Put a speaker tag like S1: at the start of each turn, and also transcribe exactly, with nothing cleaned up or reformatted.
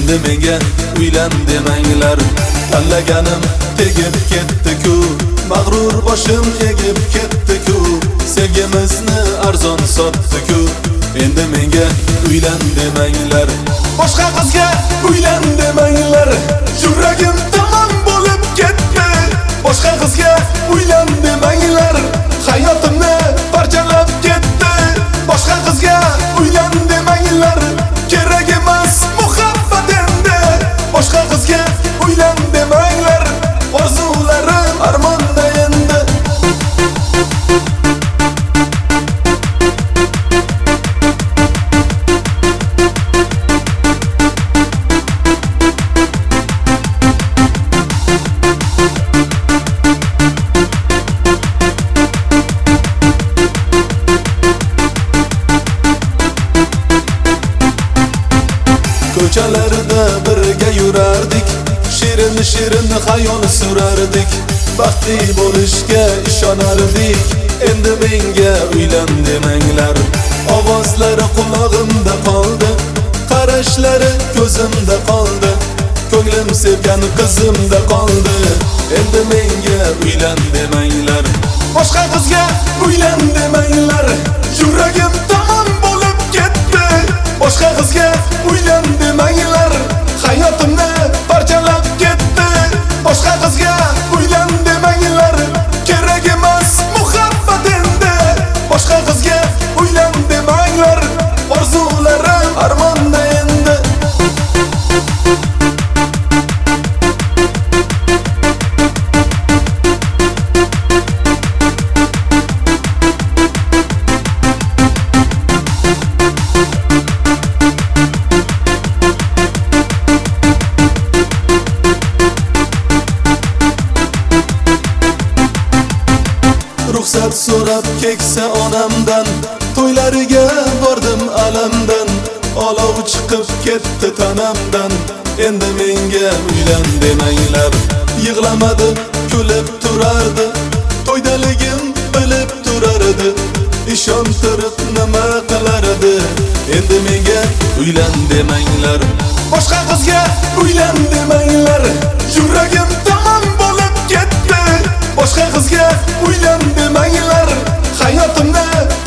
S1: Endi menga uylan demanglar. Tanlaganim tegib ketdi-ku, mag'rur boshim egib ketdi-ku, sevgimizni arzon sotdi-ku. Endi menga uylan demanglar. Boshqa qizga uylan demanglar. Yuragim tamom bo'lib ketdi. Boshqa qizga uylan demanglar. Hayotimni parchalab ketdi. Boshqa qizga uylan demanglar. Kerak emas muhabbat endi. Boshqa qizga uylan demanglar. Orzularim armonda endi. Ko'chalarda birga yurardik, shirin shirin xayol surardik, baxtli bo'lishga ishonardik. Endi menga uylan demanglar. Ovozlari qulog'imda qoldi, qarashlari ko'zimda qoldi, ko'nglim sevgan qizimda qoldi. Endi menga uylan demanglar. Boshqa qizga uylan demanglar. Yuragim tamom bo'lib ketdi. Boshqa qizga uylan demanglar. Hayotimni parchalab ketdi. Boshqa qizga uylan demanglar. Kerak emas muhabbat endi. Boshqa qizga uylan demanglar. Orzularim armonda endi. Ruxsat so'rab keksa onamdan, to'ylariga bordim alamdan, olov chiqib ketdi tanamdan. Endi menga uylan demanglar. Yig'lamadi, kulib turardi, to'ydaligim bilib turardi, ishontirib nima qilardi. Endi menga uylan demanglar. Boshqa qizga uylan demanglar. Yuragim tamom bo'lib ketdi. Boshqa qizga uylan demanglar. Hayotimni